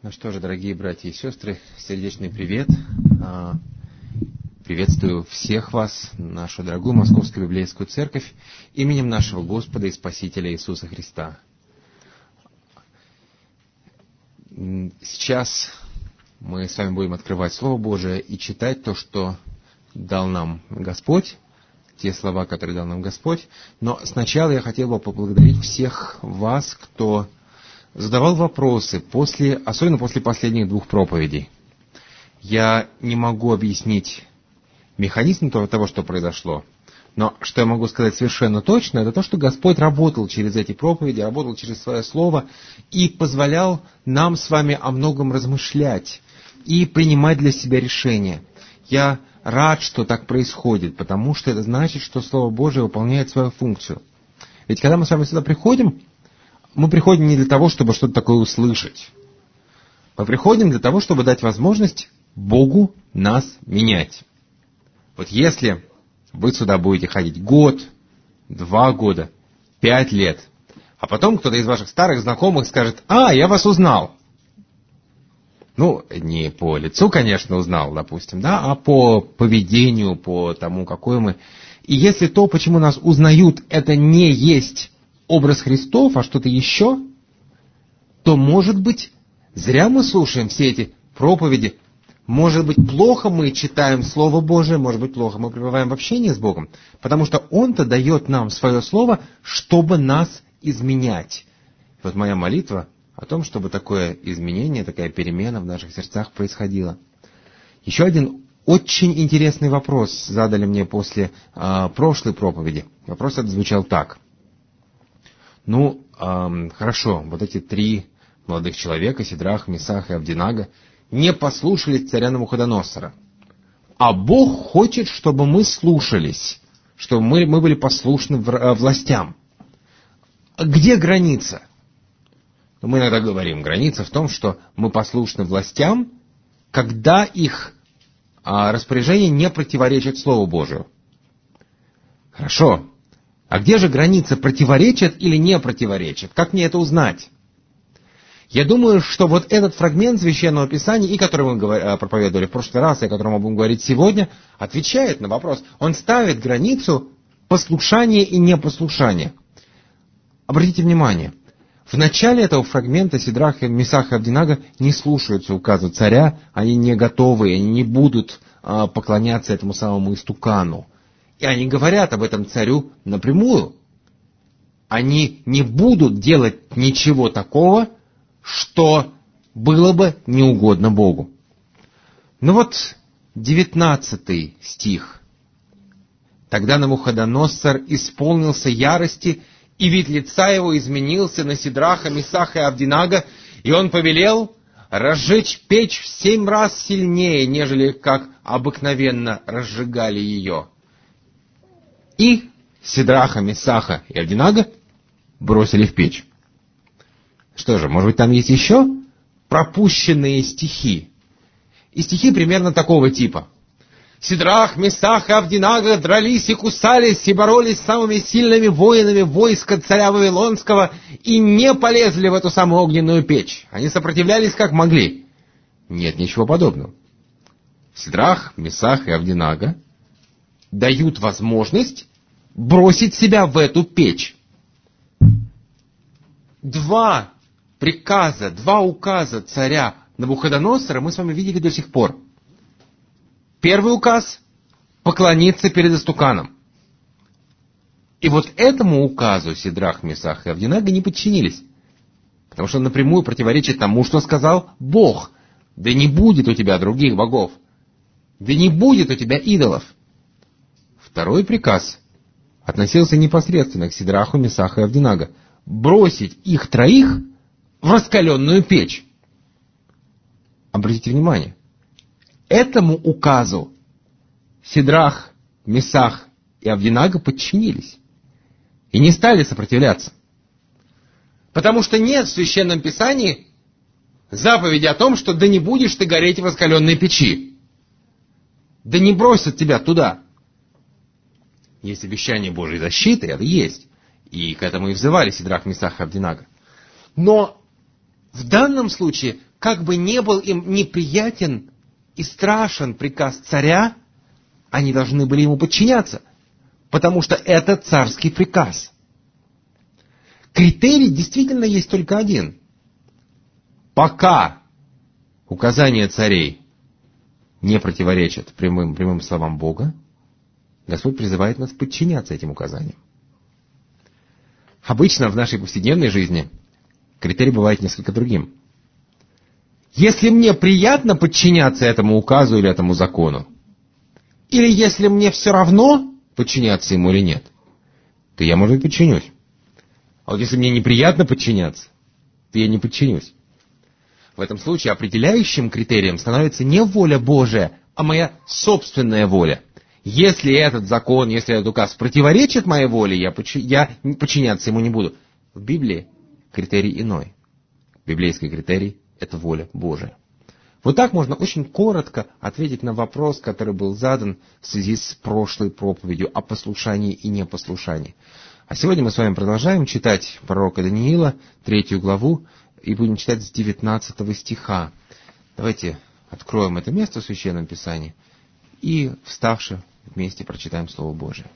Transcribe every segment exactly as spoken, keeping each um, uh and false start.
Ну что же, дорогие братья и сестры, сердечный привет. Приветствую всех вас, нашу дорогую Московскую Библейскую Церковь, именем нашего Господа и Спасителя Иисуса Христа. Сейчас мы с вами будем открывать Слово Божие и читать то, что дал нам Господь, те слова, которые дал нам Господь. Но сначала я хотел бы поблагодарить всех вас, кто задавал вопросы, после, особенно после последних двух проповедей. Я не могу объяснить механизм того, что произошло, но что я могу сказать совершенно точно, это то, что Господь работал через эти проповеди, работал через Свое Слово и позволял нам с вами о многом размышлять и принимать для себя решения. Я рад, что так происходит, потому что это значит, что Слово Божие выполняет свою функцию. Ведь когда мы с вами сюда приходим, мы приходим не для того, чтобы что-то такое услышать. Мы приходим для того, чтобы дать возможность Богу нас менять. Вот если вы сюда будете ходить год, два года, пять лет, а потом кто-то из ваших старых знакомых скажет: «А, я вас узнал». Ну, не по лицу, конечно, узнал, допустим, да, а по поведению, по тому, какой мы. И если то, почему нас узнают, это не есть образ Христов, а что-то еще, то, может быть, зря мы слушаем все эти проповеди. Может быть, плохо мы читаем Слово Божие, может быть, плохо мы пребываем в общении с Богом, потому что Он-то дает нам свое Слово, чтобы нас изменять. Вот моя молитва о том, чтобы такое изменение, такая перемена в наших сердцах происходила. Еще один очень интересный вопрос задали мне после э, прошлой проповеди. Вопрос этот звучал так. Ну, э, хорошо, вот эти три молодых человека, Сидрах, Месах и Авдинага, не послушались царя Навуходоносора. А Бог хочет, чтобы мы слушались, чтобы мы, мы были послушны властям. Где граница? Мы иногда говорим, граница в том, что мы послушны властям, когда их а, распоряжение не противоречит Слову Божию. Хорошо. А где же граница, противоречит или не противоречит? Как мне это узнать? Я думаю, что вот этот фрагмент Священного Писания, и который мы проповедовали в прошлый раз, и о котором мы будем говорить сегодня, отвечает на вопрос. Он ставит границу послушания и непослушания. Обратите внимание, в начале этого фрагмента Сидрах, Месах и Авдинага не слушаются указа царя, они не готовы, они не будут а, поклоняться этому самому истукану. И они говорят об этом царю напрямую. Они не будут делать ничего такого, что было бы неугодно Богу. Ну вот, девятнадцатый стих. «Тогда Навуходоносор исполнился ярости, и вид лица его изменился на Сидраха, Месаха и Авдинага, и он повелел разжечь печь в семь раз сильнее, нежели как обыкновенно разжигали ее. И Сидраха, Месаха и Авдинага бросили в печь». Что же, может быть, там есть еще пропущенные стихи? И стихи примерно такого типа. «Сидрах, Месах и Авдинага дрались и кусались, и боролись с самыми сильными воинами войска царя Вавилонского, и не полезли в эту самую огненную печь. Они сопротивлялись как могли». Нет ничего подобного. Сидрах, Месах и Авдинага дают возможность бросить себя в эту печь. Два приказа, два указа царя Навуходоносора мы с вами видели до сих пор. Первый указ — поклониться перед истуканом. И вот этому указу Сидрах, Месах и Авдинага не подчинились, потому что он напрямую противоречит тому, что сказал Бог. «Да не будет у тебя других богов, да не будет у тебя идолов». Второй приказ относился непосредственно к Сидраху, Месаху и Авдинага — бросить их троих в раскаленную печь. Обратите внимание, этому указу Сидрах, Месах и Авдинага подчинились и не стали сопротивляться. Потому что нет в Священном Писании заповеди о том, что «да не будешь ты гореть в раскаленной печи». Да не бросят тебя туда. Есть обещание Божьей защиты, это есть. И к этому и взывали Сидрах, Месах и Авдинага. Но в данном случае как бы не был им неприятен и страшен приказ царя, они должны были ему подчиняться, потому что это царский приказ. Критерий действительно есть только один. Пока указания царей не противоречат прямым, прямым словам Бога, Господь призывает нас подчиняться этим указаниям. Обычно в нашей повседневной жизни критерий бывает несколько другим. Если мне приятно подчиняться этому указу или этому закону, или если мне все равно подчиняться ему или нет, то я, может быть, подчинюсь. А вот если мне неприятно подчиняться, то я не подчинюсь. В этом случае определяющим критерием становится не воля Божия, а моя собственная воля. Если этот закон, если этот указ противоречит моей воле, я, подчи... я подчиняться ему не буду. В Библии критерий иной. Библейский критерий — это воля Божия. Вот так можно очень коротко ответить на вопрос, который был задан в связи с прошлой проповедью о послушании и непослушании. А сегодня мы с вами продолжаем читать пророка Даниила, третью главу, и будем читать с девятнадцатого стиха. Давайте откроем это место в Священном Писании и, вставши вместе, прочитаем Слово Божие.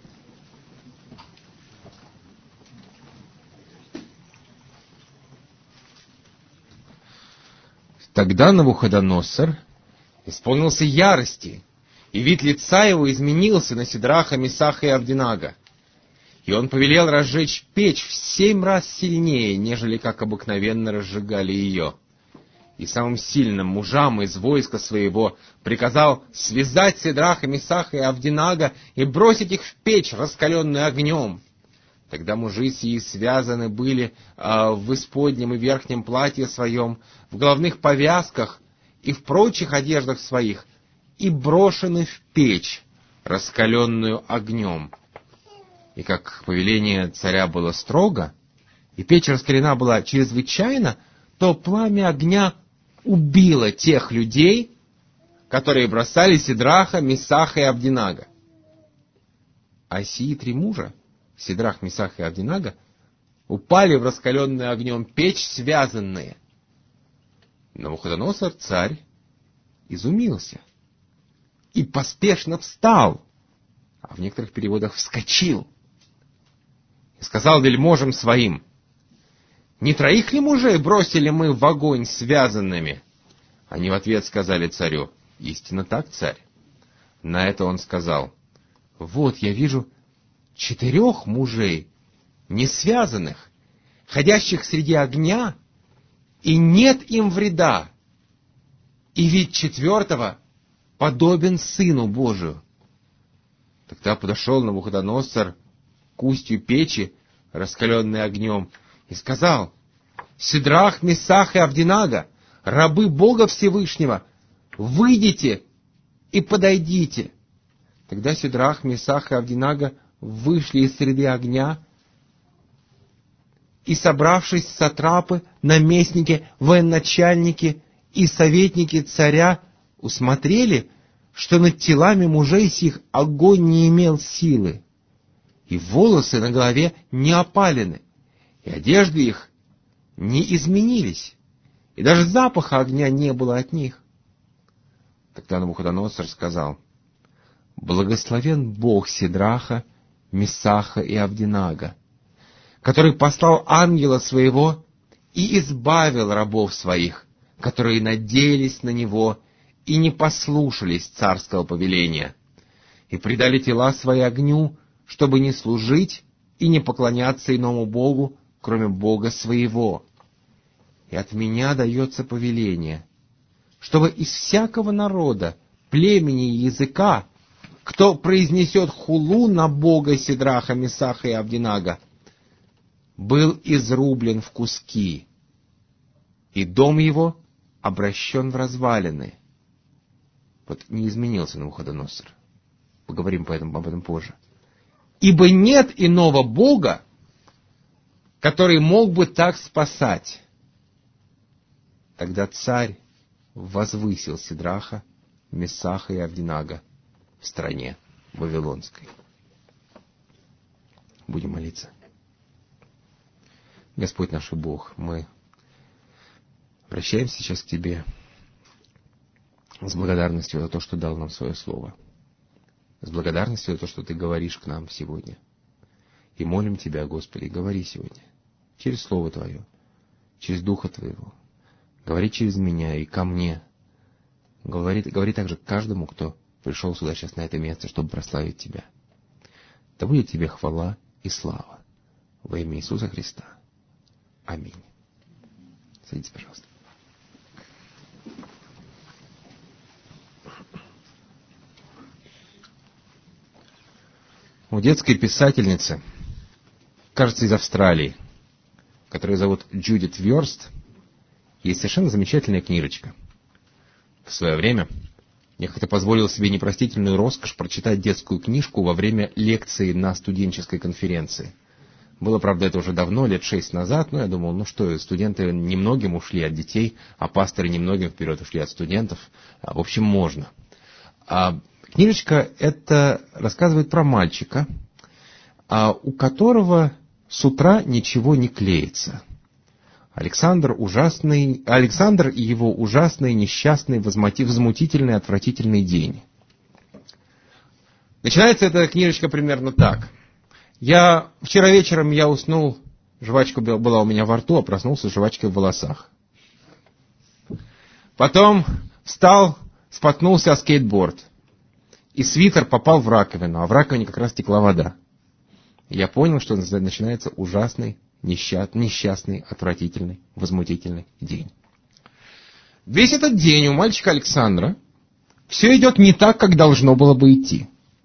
Тогда Навуходоносор исполнился ярости, и вид лица его изменился на Сидраха, Месаха и Авдинага. И он повелел разжечь печь в семь раз сильнее, нежели как обыкновенно разжигали ее. И самым сильным мужам из войска своего приказал связать Сидраха, Месаха и Авдинага и бросить их в печь, раскаленную огнем. Тогда мужи сии связаны были а, в исподнем и верхнем платье своем, в головных повязках и в прочих одеждах своих, и брошены в печь, раскаленную огнем. И как повеление царя было строго, и печь раскалена была чрезвычайно, то пламя огня убило тех людей, которые бросали Сидраха, Месаха и Авдинага. А сии три мужа, Сидрах, Месах и Авдинага, упали в раскаленную огнем печь, связанные. Навуходоносор, царь, изумился и поспешно встал, а в некоторых переводах вскочил, и сказал вельможам своим: «Не троих ли мужей бросили мы в огонь связанными?» Они в ответ сказали царю: «Истинно так, царь». На это он сказал: «Вот я вижу четырех мужей, не связанных, ходящих среди огня, и нет им вреда, и вид четвертого подобен Сыну Божию». Тогда подошел Навуходоносор к устью печи, раскаленной огнем, и сказал: «Сидрах, Месах и Авдинага, рабы Бога Всевышнего, выйдите и подойдите». Тогда Сидрах, Месах и Авдинага вышли из среды огня, и, собравшись сатрапы, наместники, военачальники и советники царя, усмотрели, что над телами мужей сих огонь не имел силы, и волосы на голове не опалены, и одежды их не изменились, и даже запаха огня не было от них. Тогда Навуходоносор сказал: «Благословен Бог Сидраха, Месаха и Авдинага, который послал ангела своего и избавил рабов своих, которые надеялись на него и не послушались царского повеления, и предали тела свои огню, чтобы не служить и не поклоняться иному Богу, кроме Бога своего. И от меня дается повеление, чтобы из всякого народа, племени и языка, кто произнесет хулу на Бога Сидраха, Месаха и Авдинага, был изрублен в куски, и дом его обращен в развалины». Вот не изменился Навуходоносор. Поговорим по этому, об этом позже. «Ибо нет иного Бога, который мог бы так спасать». Тогда царь возвысил Сидраха, Месаха и Авдинага в стране Вавилонской. Будем молиться. Господь наш Бог, мы Обращаемся сейчас к Тебе с благодарностью за то, что дал нам свое Слово. С благодарностью за то, что Ты говоришь к нам сегодня. И молим Тебя, Господи, говори сегодня через Слово Твое, через Духа Твоего. Говори через меня и ко мне. Говори, говори также к каждому, кто пришел сюда сейчас на это место, чтобы прославить Тебя. Да будет Тебе хвала и слава во имя Иисуса Христа. Аминь. Садитесь, пожалуйста. У детской писательницы, кажется, из Австралии, которую зовут Джудит Вёрст, есть совершенно замечательная книжечка. В свое время я как-то позволил себе непростительную роскошь прочитать детскую книжку во время лекции на студенческой конференции. Было, правда, это уже давно, лет шесть назад, но я думал, ну что, студенты немногим ушли от детей, а пасторы немногим вперед ушли от студентов. В общем, можно. А книжечка эта рассказывает про мальчика, у которого с утра ничего не клеится. Александр ужасный, Александр и его ужасный, несчастный, возмутительный, отвратительный день. Начинается эта книжечка примерно так. Я вчера вечером я уснул, жвачка была у меня во рту, а проснулся с жвачкой в волосах. Потом встал, споткнулся о скейтборд, и свитер попал в раковину, а в раковине как раз текла вода. Я понял, что начинается ужасный, несчастный, отвратительный, возмутительный день. Весь этот день у мальчика Александра все идет не так, как должно было бы идти.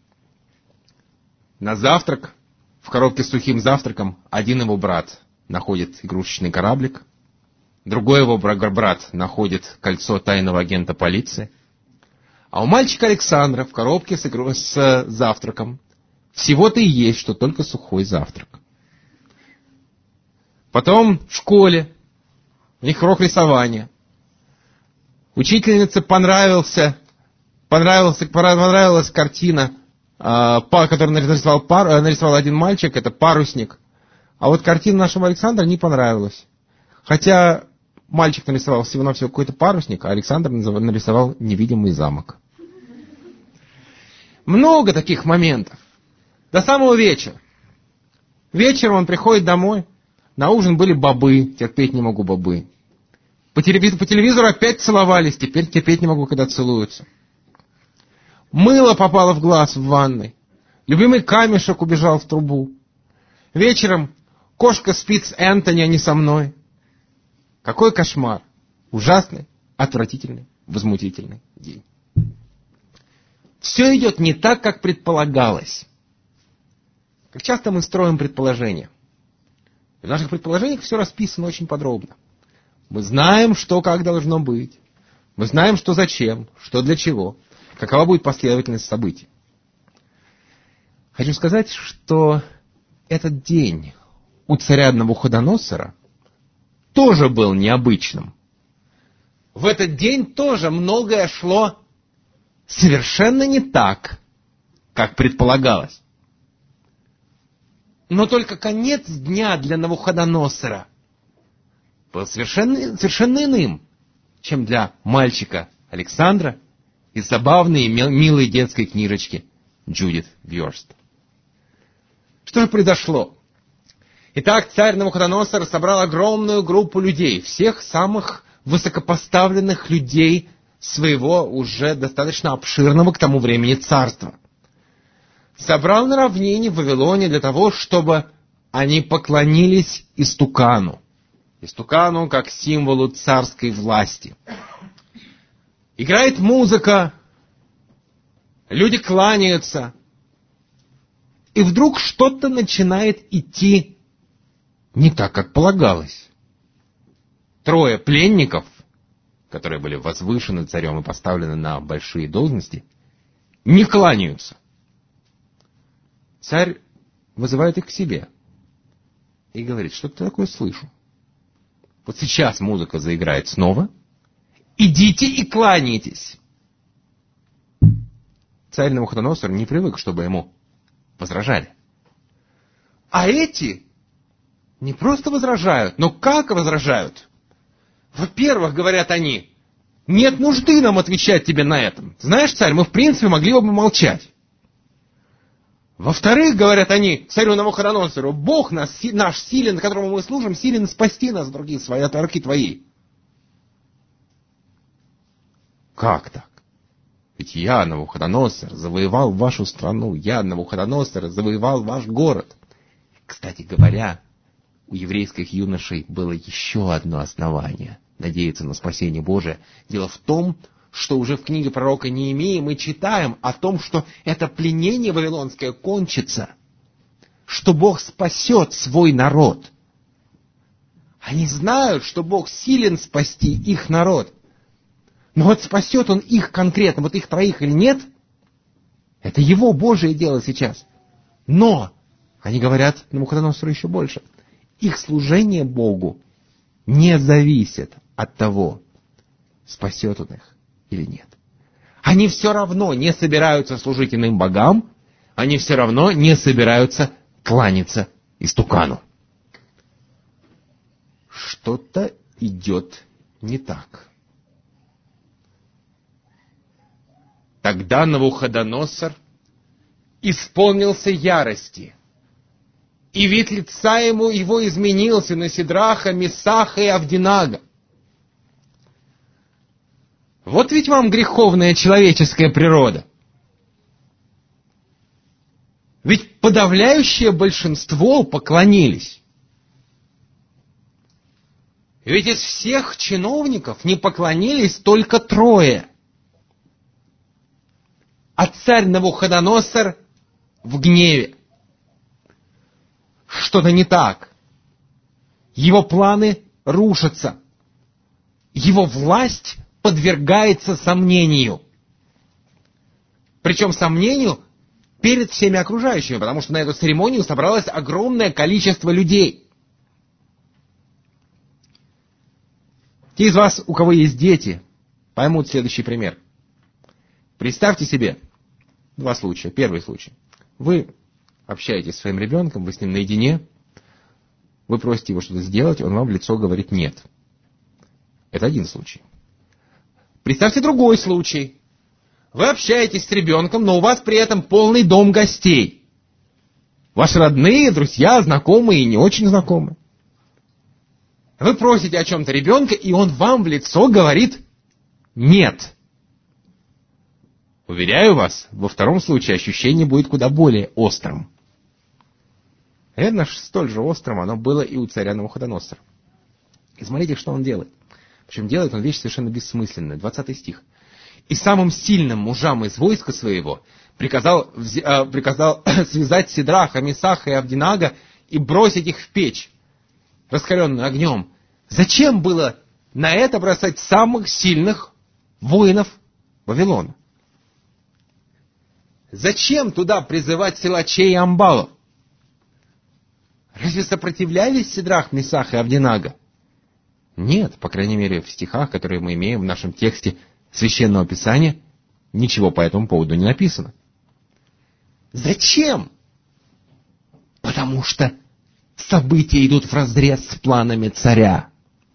На завтрак, в коробке с сухим завтраком, один его брат находит игрушечный кораблик, другой его брат находит кольцо тайного агента полиции, а у мальчика Александра в коробке с, игру... с завтраком всего-то и есть, что только сухой завтрак. Потом в школе, у них урок рисования. Учительнице понравился, понравился, понравилась картина, которую нарисовал, пар, нарисовал один мальчик, это парусник. А вот картина нашего Александра не понравилась. Хотя мальчик нарисовал всего-навсего какой-то парусник, а Александр нарисовал невидимый замок. Много таких моментов. До самого вечера. Вечером он приходит домой. На ужин были бобы, терпеть не могу бобы. По телевизору, по телевизору опять целовались, теперь терпеть не могу, когда целуются. Мыло попало в глаз в ванной. Любимый камешек убежал в трубу. Вечером кошка спит с Энтони, а не со мной. Какой кошмар. Ужасный, отвратительный, возмутительный день. Все идет не так, как предполагалось. Как часто мы строим предположения. В наших предположениях все расписано очень подробно. Мы знаем, что как должно быть. Мы знаем, что зачем, что для чего. Какова будет последовательность событий. Хочу сказать, что этот день у царя Навуходоносора тоже был необычным. В этот день тоже многое шло совершенно не так, как предполагалось. Но только конец дня для Навуходоносора был совершенно, совершенно иным, чем для мальчика Александра из забавной и милой детской книжечки Джудит Вёрст. Что же произошло? Итак, царь Навуходоносор собрал огромную группу людей, всех самых высокопоставленных людей своего уже достаточно обширного к тому времени царства. Собрал на равнине в Вавилоне для того, чтобы они поклонились истукану. Истукану как символу царской власти. Играет музыка, люди кланяются, и вдруг что-то начинает идти не так, как полагалось. Трое пленников, которые были возвышены царем и поставлены на большие должности, не кланяются. Царь вызывает их к себе и говорит, что-то такое слышу. Вот сейчас музыка заиграет снова. Идите и кланяйтесь. Царь Навуходоносор не привык, чтобы ему возражали. А эти не просто возражают, но как возражают? В Во-первых, говорят они, нет нужды нам отвечать тебе на этом. Знаешь, царь, мы в принципе могли бы молчать. Во-вторых, говорят они царю Навуходоносору, Бог нас, наш силен, которому мы служим, силен спасти нас, другие свои, от руки твоей. Как так? Ведь я, Навуходоносор, завоевал вашу страну, я, Навуходоносор, завоевал ваш город. Кстати говоря, у еврейских юношей было еще одно основание надеяться на спасение Божие. Дело в том, что уже в книге пророка Неемии мы читаем о том, что это пленение вавилонское кончится, что Бог спасет свой народ. Они знают, что Бог силен спасти их народ. Но вот спасет Он их конкретно, вот их троих или нет, это Его Божие дело сейчас. Но, они говорят Навуходоносору еще больше, их служение Богу не зависит от того, спасет Он их или нет. Они все равно не собираются служить иным богам, они все равно не собираются кланяться истукану. Что-то идет не так. Тогда Навуходоносор исполнился ярости, и вид лица ему его изменился на Сидраха, Месаха и Авдинага. Вот ведь вам греховная человеческая природа. Ведь подавляющее большинство поклонились. Ведь из всех чиновников не поклонились только трое. А царь Навуходоносор в гневе. Что-то не так. Его планы рушатся. Его власть подвергается сомнению. Причем сомнению перед всеми окружающими, потому что на эту церемонию собралось огромное количество людей. Те из вас, у кого есть дети, поймут следующий пример. Представьте себе два случая. Первый случай. Вы общаетесь со своим ребенком, вы с ним наедине, вы просите его что-то сделать, он вам в лицо говорит «нет». Это один случай. Представьте другой случай. Вы общаетесь с ребенком, но у вас при этом полный дом гостей. Ваши родные, друзья, знакомые и не очень знакомые. Вы просите о чем-то ребенка, и он вам в лицо говорит «нет». Уверяю вас, во втором случае ощущение будет куда более острым. Наверное, столь же острым оно было и у царя Навуходоносора. И смотрите, что он делает. Причем делает он вещь совершенно бессмысленная. двадцатый стих. «И самым сильным мужам из войска своего приказал, э, приказал связать Сидраха, Месаха и Авдинага и бросить их в печь, раскаленную огнем». Зачем было на это бросать самых сильных воинов Вавилона? Зачем туда призывать силачей и амбалов? Разве сопротивлялись Сидрах, Месах и Авдинага? Нет, по крайней мере, в стихах, которые мы имеем в нашем тексте Священного Писания, ничего по этому поводу не написано. Зачем? Потому что события идут вразрез с планами царя.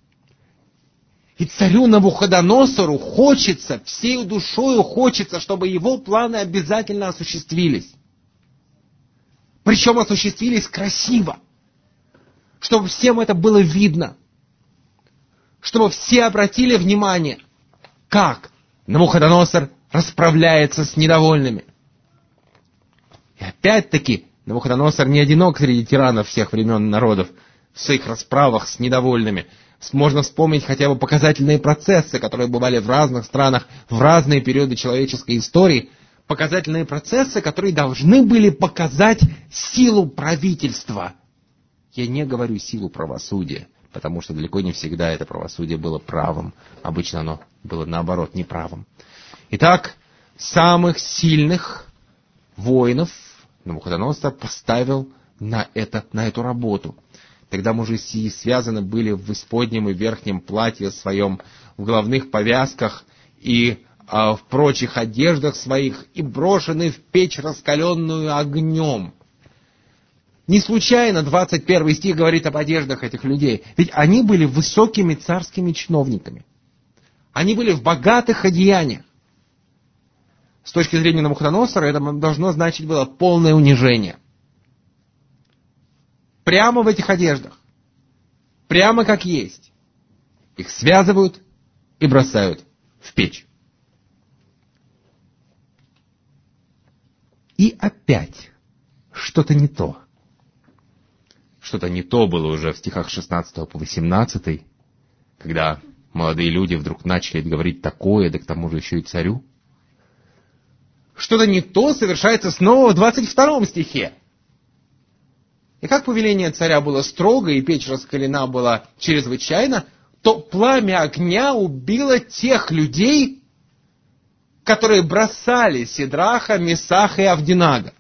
И царю Навуходоносору хочется, всей душою хочется, чтобы его планы обязательно осуществились. Причем осуществились красиво. Чтобы всем это было видно. Чтобы все обратили внимание, как Навуходоносор расправляется с недовольными. И опять-таки, Навуходоносор не одинок среди тиранов всех времен и народов в своих расправах с недовольными. Можно вспомнить хотя бы показательные процессы, которые бывали в разных странах в разные периоды человеческой истории. Показательные процессы, которые должны были показать силу правительства. Я не говорю силу правосудия, потому что далеко не всегда это правосудие было правым. Обычно оно было, наоборот, неправым. Итак, самых сильных воинов Навуходоносор поставил на, это, на эту работу. Тогда мужи сии связаны были в исподнем и верхнем платье своем, в головных повязках и а, в прочих одеждах своих, и брошены в печь, раскаленную огнем. Не случайно двадцать первый стих говорит об одеждах этих людей. Ведь они были высокими царскими чиновниками. Они были в богатых одеяниях. С точки зрения Навуходоносора это должно значить было полное унижение. Прямо в этих одеждах. Прямо как есть. Их связывают и бросают в печь. И опять что-то не то. Что-то не то было уже в стихах с шестнадцатого по восемнадцатый, когда молодые люди вдруг начали говорить такое, да к тому же еще и царю. Что-то не то совершается снова в двадцать втором стихе. И как повеление царя было строго, и печь раскалена была чрезвычайно, то пламя огня убило тех людей, которые бросали Сидраха, Месаха и Авдинага.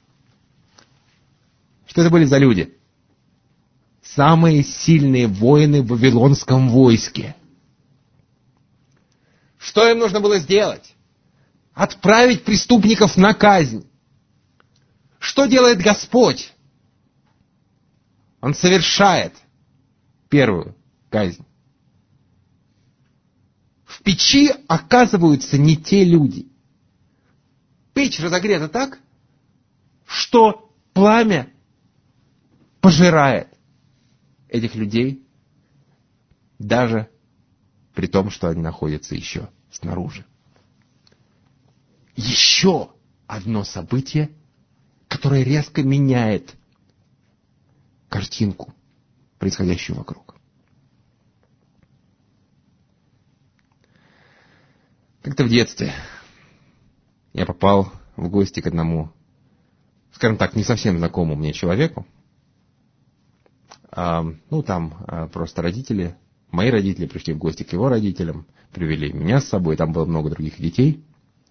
Что это были за люди? Самые сильные воины в вавилонском войске. Что им нужно было сделать? Отправить преступников на казнь. Что делает Господь? Он совершает первую казнь. В печи оказываются не те люди. Печь разогрета так, что пламя пожирает этих людей, даже при том, что они находятся еще снаружи. Еще одно событие, которое резко меняет картинку, происходящую вокруг. Как-то в детстве я попал в гости к одному, скажем так, не совсем знакомому мне человеку. А, ну, там а, просто родители, мои родители пришли в гости к его родителям, привели меня с собой, там было много других детей.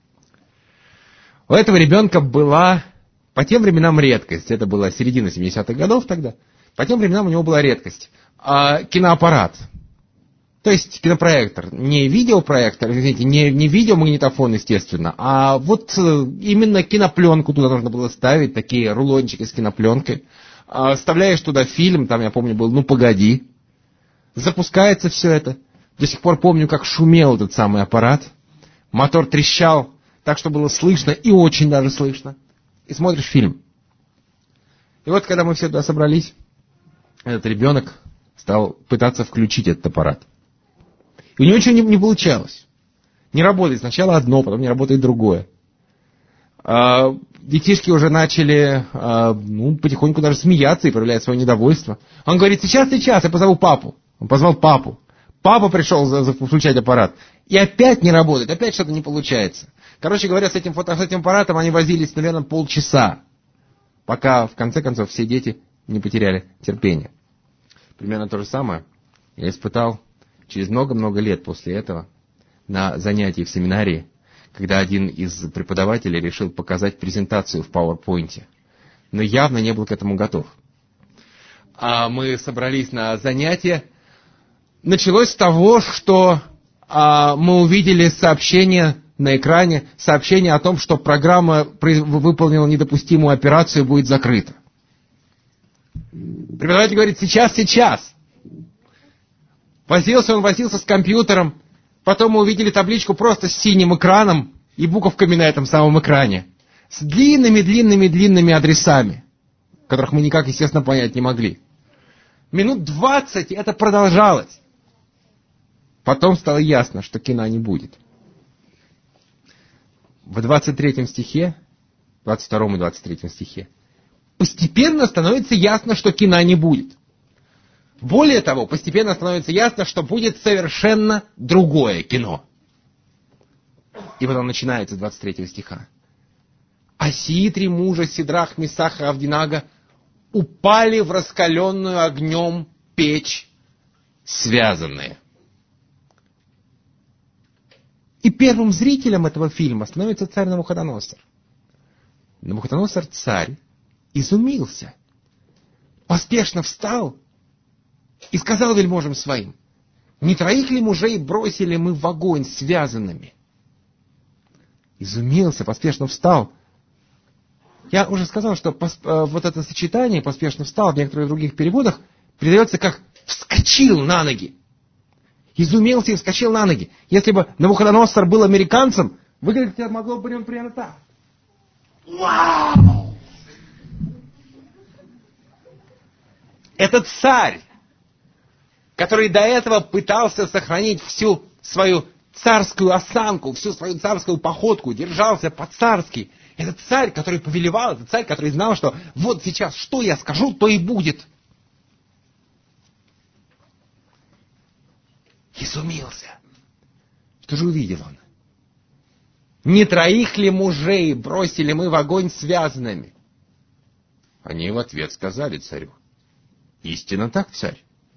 У этого ребенка была по тем временам редкость, это была середина семидесятых годов тогда, по тем временам у него была редкость. А, киноаппарат. То есть кинопроектор, не видеопроектор, извините, не, не видеомагнитофон, естественно, а вот именно кинопленку туда нужно было ставить, такие рулончики с кинопленкой. А, вставляешь туда фильм, там, я помню, был «Ну, погоди». Запускается все это. До сих пор помню, как шумел этот самый аппарат. Мотор трещал так, что было слышно, и очень даже слышно. И смотришь фильм. И вот, когда мы все туда собрались, этот ребенок стал пытаться включить этот аппарат. И у него ничего не, не получалось. Не работает сначала одно, потом не работает другое. А, детишки уже начали а, ну, потихоньку даже смеяться и проявлять свое недовольство. Он говорит: сейчас, сейчас, я позову папу. Он позвал папу. Папа пришел за, за, включать аппарат. И опять не работает, опять что-то не получается. Короче говоря, с этим, фото, с этим аппаратом они возились, наверное, полчаса, пока в конце концов все дети не потеряли терпение. Примерно то же самое я испытал через много-много лет после этого на занятии в семинарии, когда один из преподавателей решил показать презентацию в PowerPoint, но явно не был к этому готов. А мы собрались на занятие. Началось с того, что а, мы увидели сообщение на экране, сообщение о том, что программа выполнила недопустимую операцию, будет закрыта. Преподаватель говорит: сейчас, сейчас. Возился он, возился с компьютером. Потом мы увидели табличку просто с синим экраном и буковками на этом самом экране. С длинными-длинными-длинными адресами, которых мы никак, естественно, понять не могли. Минут двадцать это продолжалось. Потом стало ясно, что кино не будет. В двадцать третьем стихе, двадцать втором и двадцать третьем стихе, постепенно становится ясно, что кино не будет. Более того, постепенно становится ясно, что будет совершенно другое кино. И потом начинается двадцать третьего стиха. А сии три мужа, Сидрах, Месах и Авдинага, упали в раскаленную огнем печь, связанные. И первым зрителем этого фильма становится царь Навуходоносор. Навуходоносор, царь, изумился. Поспешно встал и сказал вельможам своим: не троих ли мужей бросили мы в огонь связанными? Изумился, поспешно встал. Я уже сказал, что пос, э, вот это сочетание «поспешно встал» в некоторых других переводах передается как «вскочил на ноги». Изумился и вскочил на ноги. Если бы Навуходоносор был американцем, выглядеть это могло бы примерно так. Вау! Этот царь, который до этого пытался сохранить всю свою царскую осанку, всю свою царскую походку, держался по-царски. Этот царь, который повелевал, этот царь, который знал, что вот сейчас что я скажу, то и будет. Изумился. Что же увидел он? Не троих ли мужей бросили мы в огонь связанными? Они в ответ сказали царю: истинно так, царь.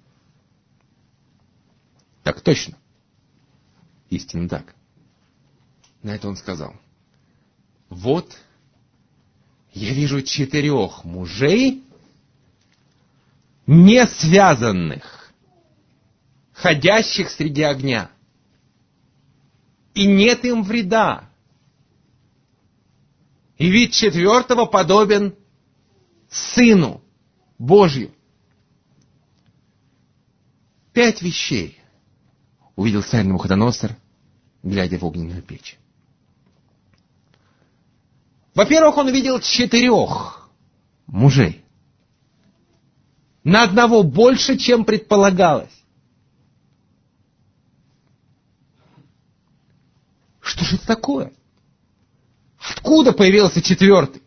Так точно. Истинно так. На это он сказал: вот я вижу четырех мужей, не связанных, ходящих среди огня. И нет им вреда. И вид четвертого подобен Сыну Божью. Пять вещей увидел царь Навуходоносор, глядя в огненную печь. Во-первых, он увидел четырех мужей. На одного больше, чем предполагалось. Что же это такое? Откуда появился четвертый?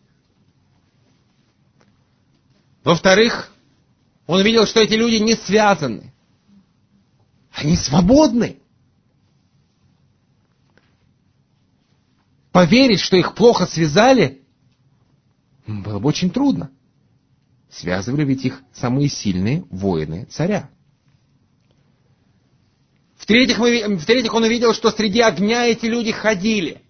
Во-вторых, он увидел, что эти люди не связаны. Они свободны. Поверить, что их плохо связали, было бы очень трудно. Связывали ведь их самые сильные воины царя. В-третьих, мы, в-третьих, он увидел, что среди огня эти люди ходили.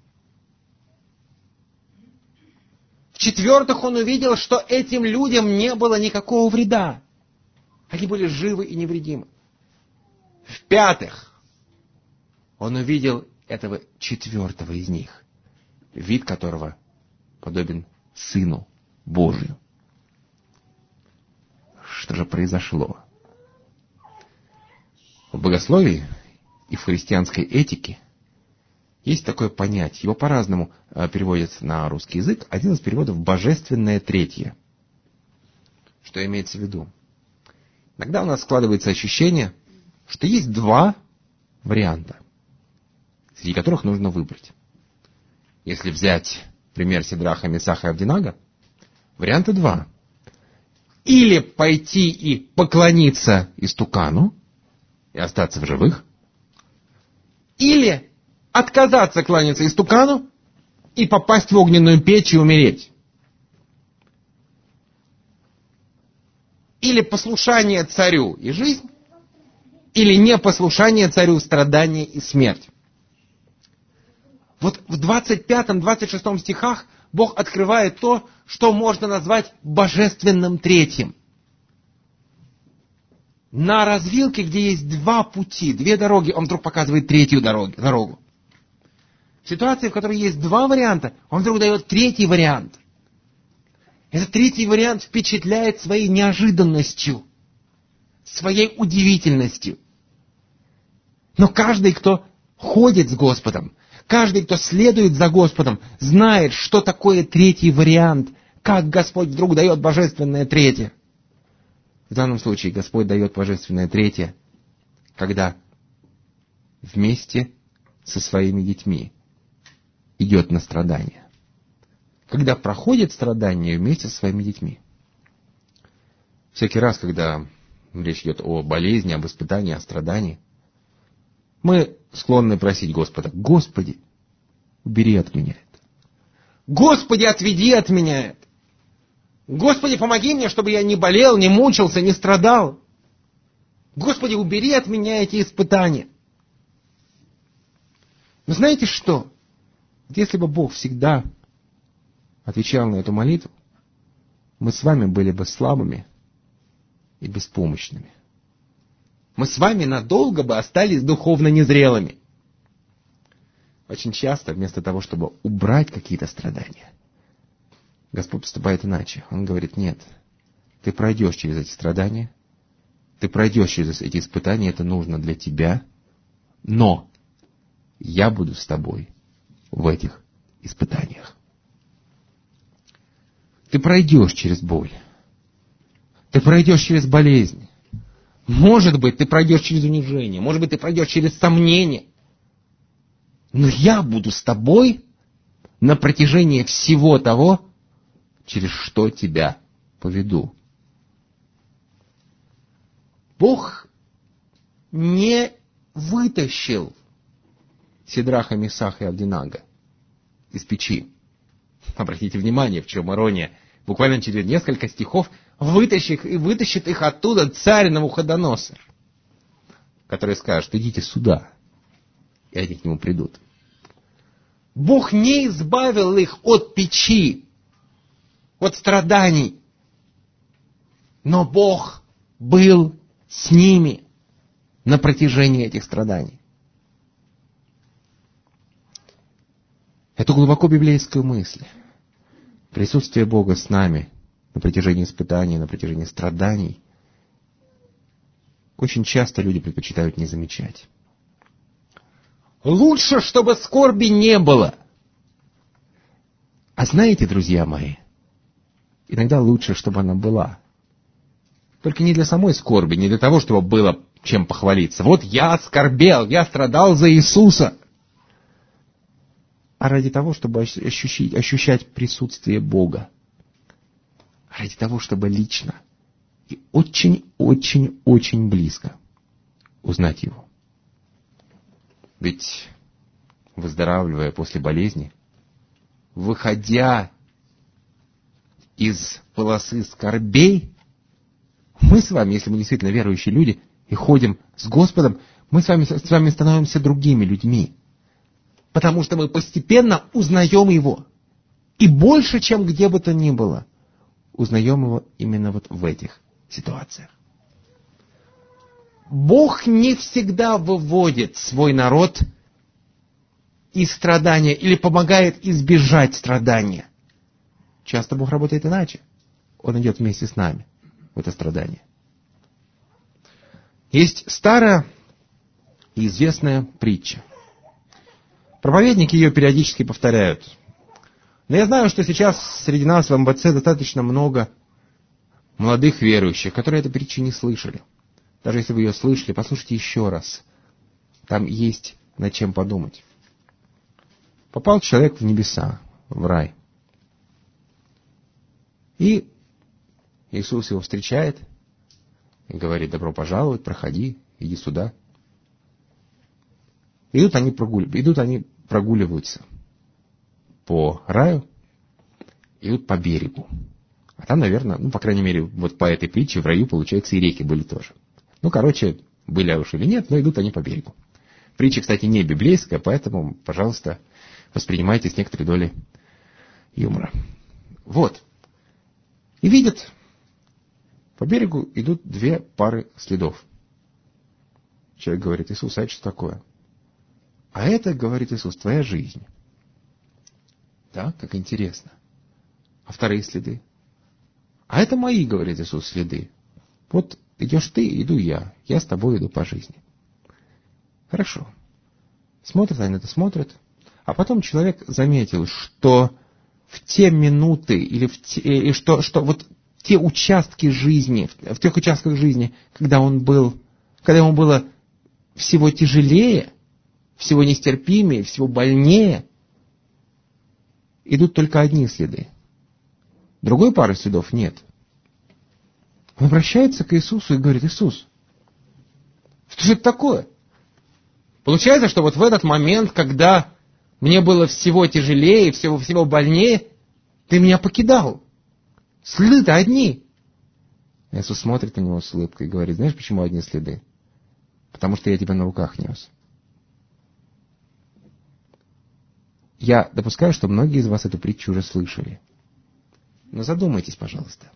В-четвертых, он увидел, что этим людям не было никакого вреда. Они были живы и невредимы. В-пятых, он увидел этого четвертого из них, вид которого подобен Сыну Божию. Что же произошло? В богословии и в христианской этике есть такое понятие. Его по-разному переводится на русский язык. Один из переводов — «божественное третье». Что имеется в виду? Иногда у нас складывается ощущение, что есть два варианта, среди которых нужно выбрать. Если взять пример Сидраха, Месаха и Авдинага, варианта два. Или пойти и поклониться истукану и остаться в живых, или отказаться кланяться истукану и попасть в огненную печь и умереть. Или послушание царю и жизнь, или непослушание царю, страдание и смерть. Вот в двадцать пятом — двадцать шестом стихах Бог открывает то, что можно назвать божественным третьим. На развилке, где есть два пути, две дороги, он вдруг показывает третью дорогу. В ситуации, в которой есть два варианта, он вдруг дает третий вариант. Этот третий вариант впечатляет своей неожиданностью, своей удивительностью. Но каждый, кто ходит с Господом, каждый, кто следует за Господом, знает, что такое третий вариант, как Господь вдруг дает божественное третье. В данном случае Господь дает божественное третье, когда вместе со своими детьми идет на страдания. Когда проходит страдания вместе со своими детьми. Всякий раз, когда речь идет о болезни, об испытании, о страдании, мы склонны просить Господа: Господи, убери от меня это. Господи, отведи от меня это. Господи, помоги мне, чтобы я не болел, не мучился, не страдал. Господи, убери от меня эти испытания. Но знаете что? Если бы Бог всегда отвечал на эту молитву, мы с вами были бы слабыми и беспомощными. Мы с вами надолго бы остались духовно незрелыми. Очень часто, вместо того, чтобы убрать какие-то страдания, Господь поступает иначе. Он говорит: нет, ты пройдешь через эти страдания, ты пройдешь через эти испытания, это нужно для тебя, но я буду с тобой в этих испытаниях. Ты пройдешь через боль, ты пройдешь через болезнь, может быть, ты пройдешь через унижение, может быть, ты пройдешь через сомнения, но я буду с тобой на протяжении всего того, через что тебя поведу. Бог не вытащил Сидраха, Месаха и Авдинага из печи. Обратите внимание, в чем ирония. Буквально через несколько стихов вытащит, и вытащит их оттуда царь Навуходоносор, который скажет: идите сюда, и они к нему придут. Бог не избавил их от печи, от страданий, но Бог был с ними на протяжении этих страданий. Это глубоко библейская мысль. Присутствие Бога с нами на протяжении испытаний, на протяжении страданий очень часто люди предпочитают не замечать. Лучше, чтобы скорби не было. А знаете, друзья мои, иногда лучше, чтобы она была. Только не для самой скорби, не для того, чтобы было чем похвалиться. Вот я скорбел, я страдал за Иисуса. А ради того, чтобы ощущать, ощущать присутствие Бога. Ради того, чтобы лично и очень-очень-очень близко узнать Его. Ведь, выздоравливая после болезни, выходя из полосы скорбей, мы с вами, если мы действительно верующие люди и ходим с Господом, мы с вами, с вами становимся другими людьми. Потому что мы постепенно узнаем Его. И больше, чем где бы то ни было, узнаем Его именно вот в этих ситуациях. Бог не всегда выводит свой народ из страдания или помогает избежать страдания. Часто Бог работает иначе. Он идет вместе с нами в это страдание. Есть старая и известная притча. Проповедники ее периодически повторяют. Но я знаю, что сейчас среди нас в эм бэ цэ достаточно много молодых верующих, которые эту притчу не слышали. Даже если вы ее слышали, послушайте еще раз. Там есть над чем подумать. Попал человек в небеса, в рай. И Иисус его встречает и говорит: добро пожаловать, проходи, иди сюда. Идут они, прогули... Идут они прогуливаются по раю, идут по берегу. А там, наверное, ну, по крайней мере, вот по этой притче в раю, получается, и реки были тоже. Ну, короче, были уж или нет, но идут они по берегу. Притча, кстати, не библейская, поэтому, пожалуйста, воспринимайте с некоторой долей юмора. Вот. И видят, по берегу идут две пары следов. Человек говорит: Иисус, а это что такое? А это, говорит Иисус, твоя жизнь. Да, как интересно. А вторые следы? А это мои, говорит Иисус, следы. Вот идешь ты, иду я. Я с тобой иду по жизни. Хорошо. Смотрят они это, смотрят. А потом человек заметил, что в те минуты, или в те, или что, что вот те участки жизни, в тех участках жизни, когда он был, когда ему было всего тяжелее, всего нестерпимее, всего больнее, идут только одни следы. Другой пары следов нет. Он обращается к Иисусу и говорит: Иисус, что же это такое? Получается, что вот в этот момент, когда мне было всего тяжелее, всего, всего больнее, ты меня покидал. Следы-то одни. Иисус смотрит на него с улыбкой и говорит: знаешь, почему одни следы? Потому что я тебя на руках нес. Я допускаю, что многие из вас эту притчу уже слышали. Но задумайтесь, пожалуйста.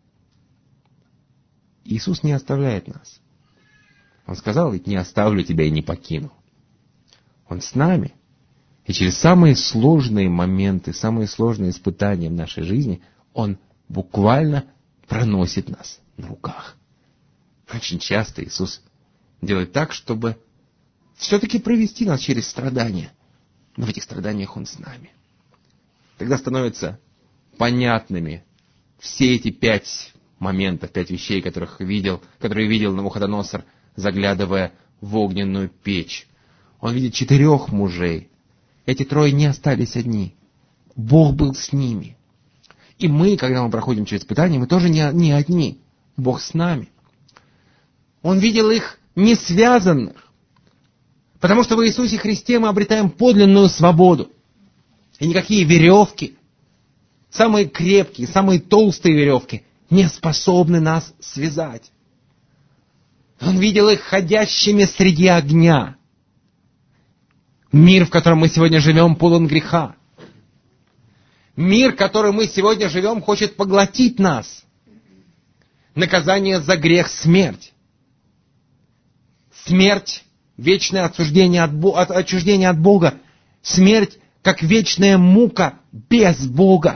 Иисус не оставляет нас. Он сказал: ведь не оставлю тебя и не покину. Он с нами. И через самые сложные моменты, самые сложные испытания в нашей жизни Он буквально проносит нас на руках. Очень часто Иисус делает так, чтобы все-таки провести нас через страдания. Но в этих страданиях Он с нами. Тогда становятся понятными все эти пять моментов, пять вещей, которых видел, которые видел Навуходоносор, заглядывая в огненную печь. Он видит четырех мужей. Эти трое не остались одни. Бог был с ними. И мы, когда мы проходим через испытания, мы тоже не, не одни. Бог с нами. Он видел их не связанных. Потому что в Иисусе Христе мы обретаем подлинную свободу. И никакие веревки, самые крепкие, самые толстые веревки, не способны нас связать. Он видел их ходящими среди огня. Мир, в котором мы сегодня живем, полон греха. Мир, в котором мы сегодня живем, хочет поглотить нас. Наказание за грех — смерть. Смерть — вечное отсуждение от, от, отчуждение от Бога. Смерть как вечная мука без Бога.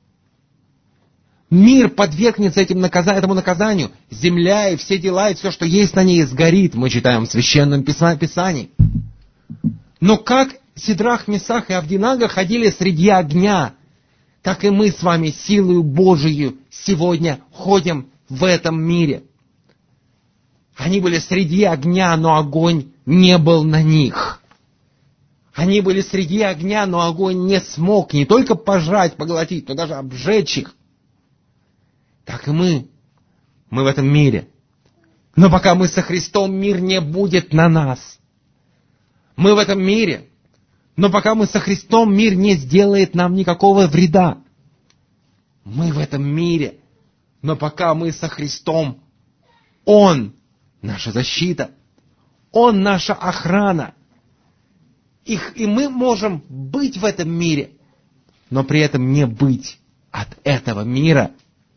Мир подвергнется этим наказа... этому наказанию. Земля и все дела, и все, что есть на ней, сгорит. Мы читаем в Священном Писании. Но как Сидрах, Месах и Авдинага ходили среди огня, так и мы с вами силою Божию сегодня ходим в этом мире. Они были среди огня, но огонь не был на них. Они были среди огня, но огонь не смог не только пожрать, поглотить, но даже обжечь их. Так и мы. Мы в этом мире. Но пока мы со Христом, мир не будет на нас. Мы в этом мире. Но пока мы со Христом, мир не сделает нам никакого вреда. Мы в этом мире. Но пока мы со Христом, Он наша защита. Он наша охрана. И, и мы можем быть в этом мире, но при этом не быть от этого мира.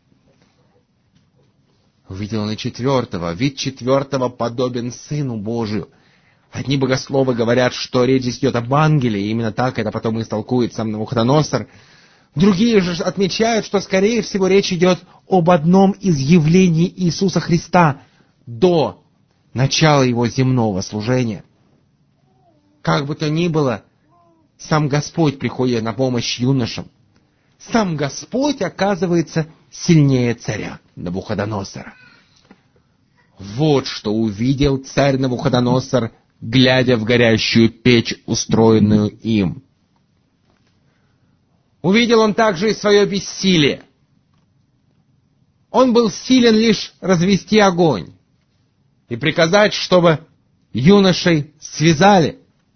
Увидел он и четвертого. Вид четвертого подобен Сыну Божию. Одни богословы говорят, что речь здесь идет об ангеле, и именно так это потом истолкует сам Навуходоносор. Другие же отмечают, что, скорее всего, речь идет об одном из явлений Иисуса Христа до начала Его земного служения. Как бы то ни было, сам Господь приходит на помощь юношам. Сам Господь оказывается сильнее царя Навуходоносора. Вот что увидел царь Навуходоносор, глядя в горящую печь, устроенную им. Увидел он также и свое бессилие. Он был силен лишь развести огонь и приказать, чтобы юношей связали.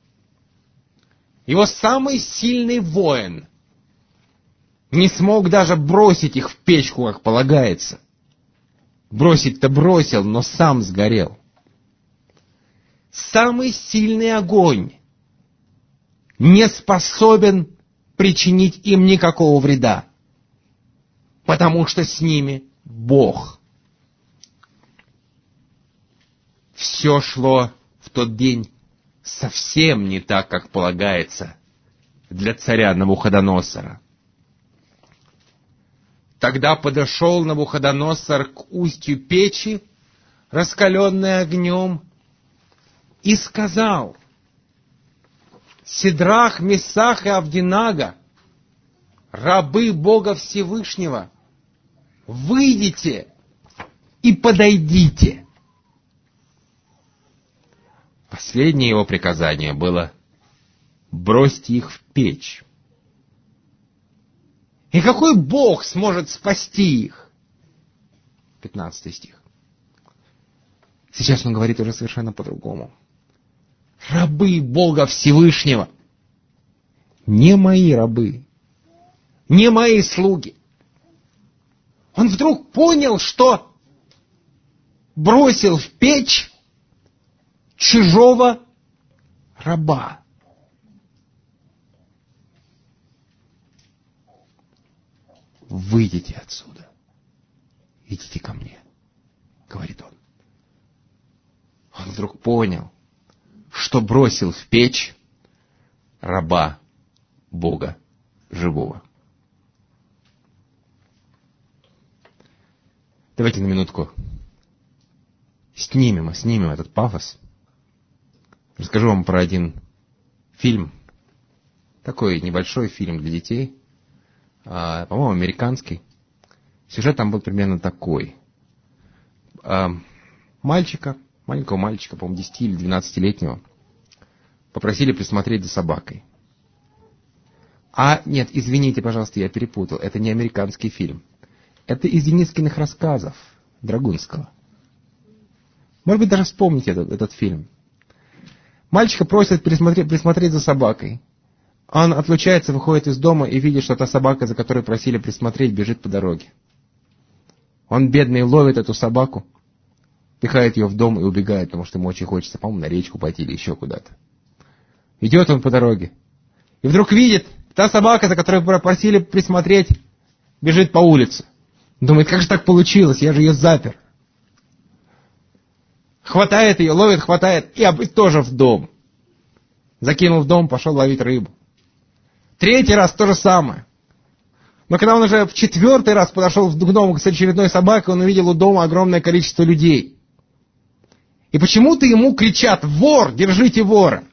Его самый сильный воин не смог даже бросить их в печку, как полагается. Бросить-то бросил, но сам сгорел. Самый сильный огонь не способен причинить им никакого вреда, потому что с ними Бог. Все шло в тот день совсем не так, как полагается для царя Навуходоносора. Тогда подошел Навуходоносор к устью печи, раскаленной огнем, и сказал: Сидрах, Месах и Авдинага, рабы Бога Всевышнего, выйдите и подойдите. Последнее его приказание было: бросьте их в печь. И какой Бог сможет спасти их? пятнадцатый стих. Сейчас он говорит уже совершенно по-другому. Рабы Бога Всевышнего. Не мои рабы. Не мои слуги. Он вдруг понял, что бросил в печь чужого раба. Выйдите отсюда. Идите ко мне, говорит он. Он вдруг понял, что бросил в печь раба Бога живого. Давайте на минутку снимем, снимем этот пафос. Расскажу вам про один фильм. Такой небольшой фильм для детей. А, по-моему, американский. Сюжет там был примерно такой. А, мальчика, маленького мальчика, по-моему, десяти или двенадцатилетнего, попросили присмотреть за собакой. А, нет, извините, пожалуйста, я перепутал. Это не американский фильм. Это из Денискиных рассказов Драгунского. Может быть, даже вспомните этот, этот фильм. Мальчика просят присмотреть, присмотреть за собакой. Он отлучается, выходит из дома и видит, что та собака, за которой просили присмотреть, бежит по дороге. Он, бедный, ловит эту собаку, пихает ее в дом и убегает, потому что ему очень хочется, по-моему, на речку пойти или еще куда-то. Идет он по дороге. И вдруг видит, та собака, за которой просили присмотреть, бежит по улице. Думает, как же так получилось, я же ее запер. Хватает ее, ловит, хватает, и тоже в дом. Закинул в дом, пошел ловить рыбу. Третий раз то же самое. Но когда он уже в четвертый раз подошел к дому с очередной собакой, он увидел у дома огромное количество людей. И почему-то ему кричат: «Вор! Держите вора!»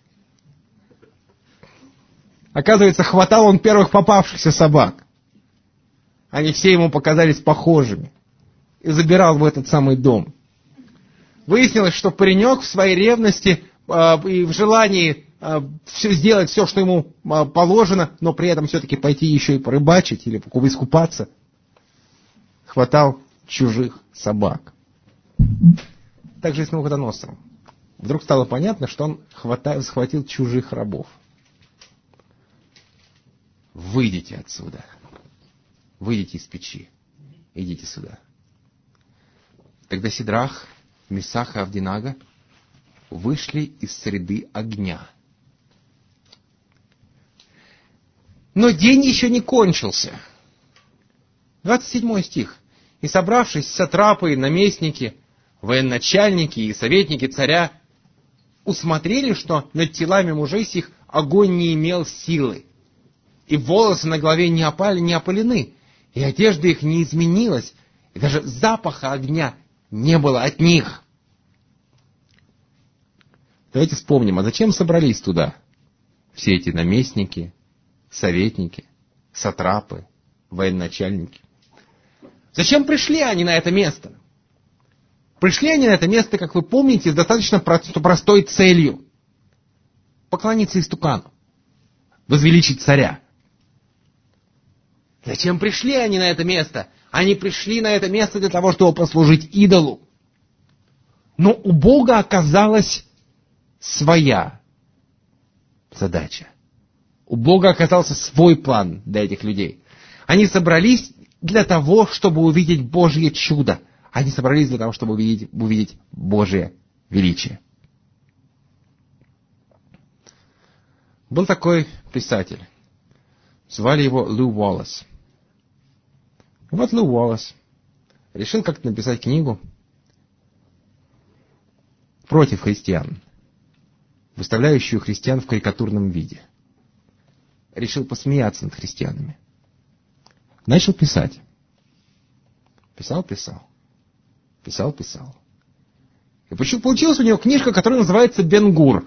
Оказывается, хватал он первых попавшихся собак. Они все ему показались похожими. И забирал в этот самый дом. Выяснилось, что паренек в своей ревности э, и в желании э, все, сделать все, что ему э, положено, но при этом все-таки пойти еще и порыбачить или искупаться, хватал чужих собак. Так же и с Навуходоносором. Вдруг стало понятно, что он хватал, схватил чужих рабов. Выйдите отсюда. Выйдите из печи. Идите сюда. Тогда Сидрах, Месах и Авдинага вышли из среды огня. Но день еще не кончился. двадцать седьмой стих. «И собравшись сатрапы, наместники, военачальники и советники царя усмотрели, что над телами мужей сих огонь не имел силы, и волосы на голове не опали, не опалены, и одежда их не изменилась, и даже запаха огня не было от них». Давайте вспомним, а зачем собрались туда все эти наместники, советники, сатрапы, военачальники? Зачем пришли они на это место? Пришли они на это место, как вы помните, с достаточно простой целью. Поклониться истукану, возвеличить царя. Зачем пришли они на это место? Они пришли на это место для того, чтобы послужить идолу. Но у Бога оказалась своя задача. У Бога оказался свой план для этих людей. Они собрались для того, чтобы увидеть Божье чудо. Они собрались для того, чтобы увидеть, увидеть Божие величие. Был такой писатель. Звали его Лью Уоллес. И вот Лью Уоллес решил как-то написать книгу против христиан, выставляющую христиан в карикатурном виде. Решил посмеяться над христианами. Начал писать. Писал, писал. Писал, писал. И получилась у него книжка, которая называется «Бен-Гур».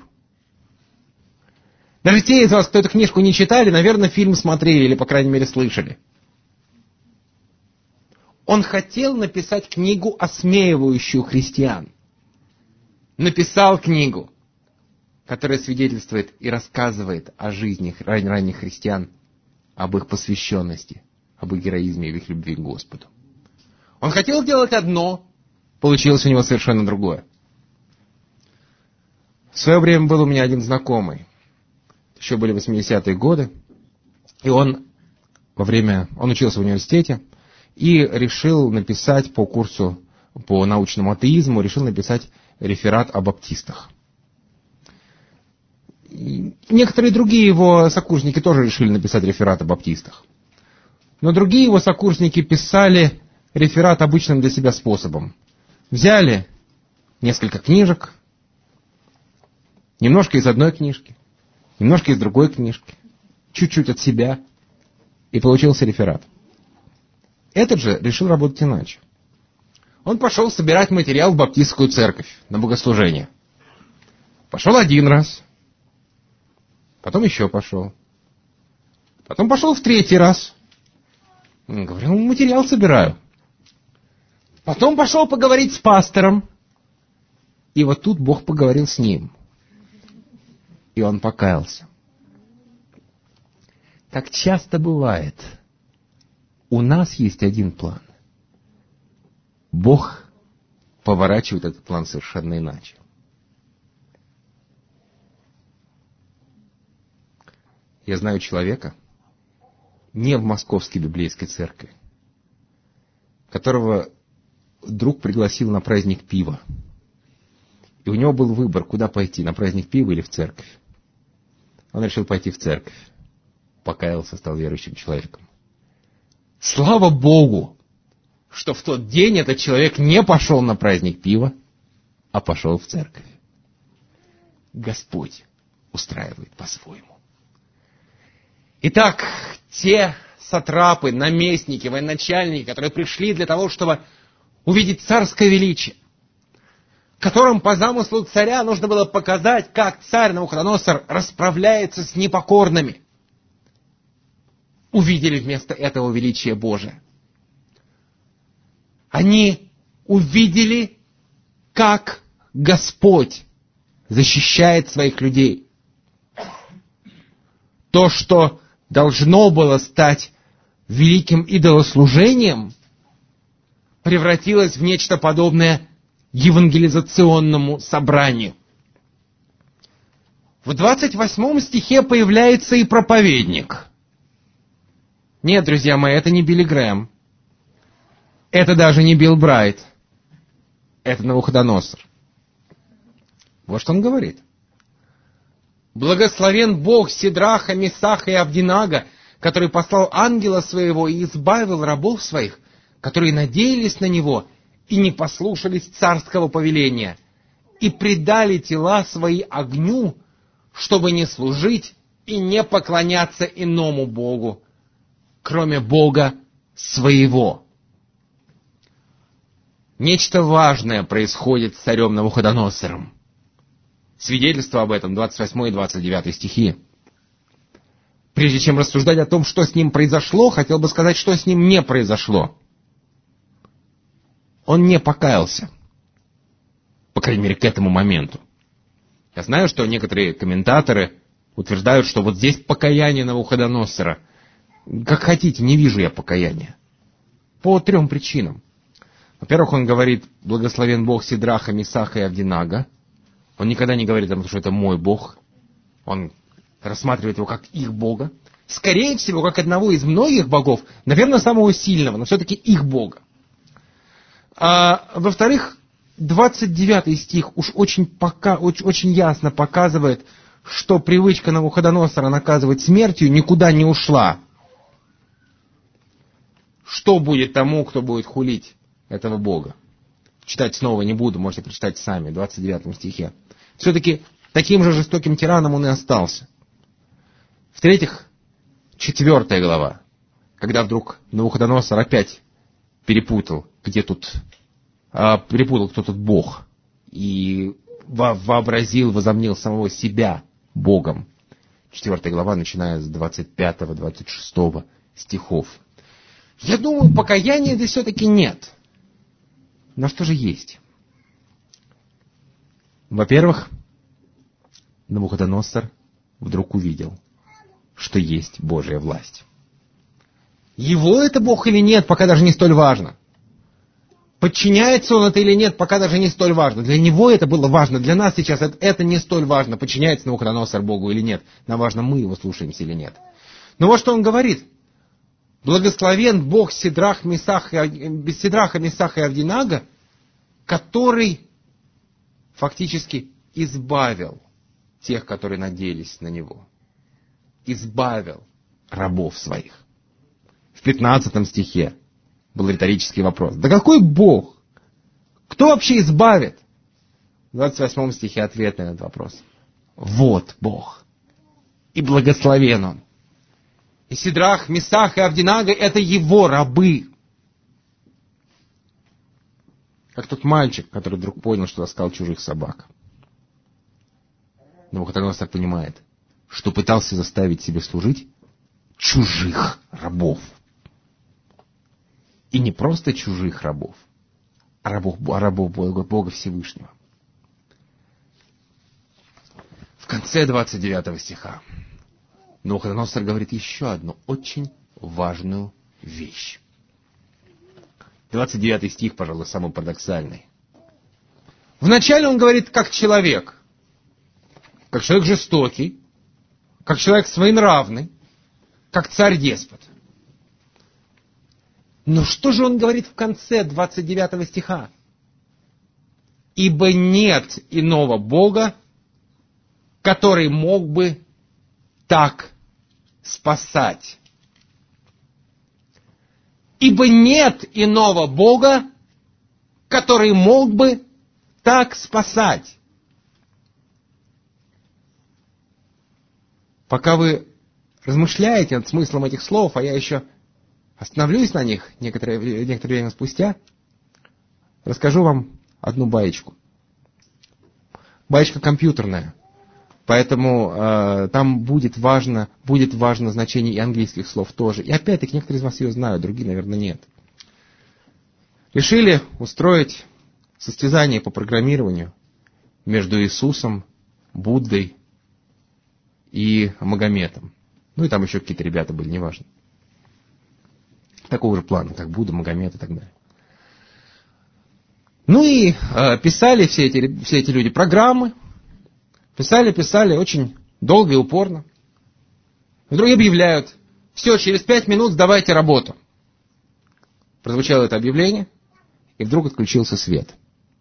Даже те из вас, кто эту книжку не читали, наверное, фильм смотрели или, по крайней мере, слышали. Он хотел написать книгу, осмеивающую христиан. Написал книгу, которая свидетельствует и рассказывает о жизни ран- ранних христиан, об их посвященности, об их героизме и в их любви к Господу. Он хотел сделать одно, получилось у него совершенно другое. В свое время был у меня один знакомый. Еще были восьмидесятые годы. И он во время... Он учился в университете и решил написать по курсу по научному атеизму, решил написать реферат о баптистах. И некоторые другие его сокурсники тоже решили написать реферат о баптистах. Но другие его сокурсники писали реферат обычным для себя способом. Взяли несколько книжек, немножко из одной книжки, немножко из другой книжки, чуть-чуть от себя, и получился реферат. Этот же решил работать иначе. Он пошел собирать материал в баптистскую церковь на богослужение. Пошел один раз, потом еще пошел. Потом пошел в третий раз. Говорил, материал собираю. Потом пошел поговорить с пастором. И вот тут Бог поговорил с ним. И он покаялся. Так часто бывает. У нас есть один план. Бог поворачивает этот план совершенно иначе. Я знаю человека, не в Московской библейской церкви, которого друг пригласил на праздник пива. И у него был выбор, куда пойти, на праздник пива или в церковь. Он решил пойти в церковь. Покаялся, стал верующим человеком. Слава Богу, что в тот день этот человек не пошел на праздник пива, а пошел в церковь. Господь устраивает по-своему. Итак, те сатрапы, наместники, военачальники, которые пришли для того, чтобы увидеть царское величие, которым по замыслу царя нужно было показать, как царь Навуходоносор расправляется с непокорными, увидели вместо этого величие Божие. Они увидели, как Господь защищает своих людей. То, что должно было стать великим идолослужением, превратилось в нечто подобное евангелизационному собранию. В двадцать восьмом стихе появляется и проповедник. Нет, друзья мои, это не Билли Грэм. Это даже не Билл Брайт. Это Навуходоносор. Вот что он говорит. «Благословен Бог Сидраха, Месаха и Авдинага, который послал ангела своего и избавил рабов своих, которые надеялись на него и не послушались царского повеления, и предали тела свои огню, чтобы не служить и не поклоняться иному Богу, кроме Бога своего». Нечто важное происходит с царем Навуходоносором. Свидетельство об этом двадцать восьмой и двадцать девятый стихи. Прежде чем рассуждать о том, что с ним произошло, хотел бы сказать, что с ним не произошло. Он не покаялся. По крайней мере, к этому моменту. Я знаю, что некоторые комментаторы утверждают, что вот здесь покаяние Навуходоносора. Как хотите, не вижу я покаяния. По трем причинам. Во-первых, он говорит, благословен Бог Сидраха, Месаха и Авдинага. Он никогда не говорит о том, что это мой Бог. Он рассматривает его как их Бога. Скорее всего, как одного из многих богов, наверное, самого сильного, но все-таки их Бога. А, во-вторых, двадцать девятый стих уж очень, пока, очень, очень ясно показывает, что привычка Навуходоносора наказывать смертью никуда не ушла. Что будет тому, кто будет хулить этого Бога? Читать снова не буду, можете прочитать сами, в двадцать девятом стихе. Все-таки таким же жестоким тираном он и остался. В-третьих, четвертая глава, когда вдруг Навуходоносор опять перепутал, где тут, а, перепутал, кто тут Бог, и во- вообразил, возомнил самого себя Богом. Четвертая глава, начиная с двадцать пятого двадцать шестого стихов. Я думаю, покаяния здесь все-таки нет. Но что же есть? Во-первых, Навуходоносор вдруг увидел, что есть Божья власть. Его это Бог или нет, пока даже не столь важно. Подчиняется он это или нет, пока даже не столь важно. Для него это было важно, для нас сейчас это, это не столь важно, подчиняется Навуходоносор Богу или нет. Нам важно, мы его слушаемся или нет. Но вот что он говорит. Благословен Бог Сидрах, Месах, Сидраха, Месаха и Авдинага, который фактически избавил тех, которые надеялись на него. Избавил рабов своих. В пятнадцатом стихе был риторический вопрос. Да какой Бог? Кто вообще избавит? В двадцать восьмом стихе ответ на этот вопрос. Вот Бог. И благословен Он. И Сидрах, Месах и Авдинага — это его рабы. Как тот мальчик, который вдруг понял, что таскал чужих собак. Навуходоносор понимает, что пытался заставить себе служить чужих рабов. И не просто чужих рабов, а рабов, а рабов Бога, Бога Всевышнего. В конце двадцать девятого стиха Навуходоносор говорит еще одну очень важную вещь. двадцать девятый стих, пожалуй, самый парадоксальный. Вначале он говорит как человек, как человек жестокий, как человек своенравный, как царь-деспот. Но что же он говорит в конце двадцать девятого стиха? «Ибо нет иного Бога, который мог бы так спасать». Ибо нет иного Бога, который мог бы так спасать. Пока вы размышляете над смыслом этих слов, а я еще остановлюсь на них некоторое, некоторое время спустя, расскажу вам одну баечку. Баечка компьютерная, поэтому э, там будет важно, будет важно значение и английских слов тоже. И опять-таки некоторые из вас ее знают, другие, наверное, нет. Решили устроить состязание по программированию между Иисусом, Буддой и Магометом. Ну и там еще какие-то ребята были, неважно. Такого же плана, как Будда, Магомед и так далее. Ну и э, писали все эти, все эти люди программы. Писали, писали очень долго и упорно. Вдруг объявляют: все, через пять минут сдавайте работу. Прозвучало это объявление, и вдруг отключился свет.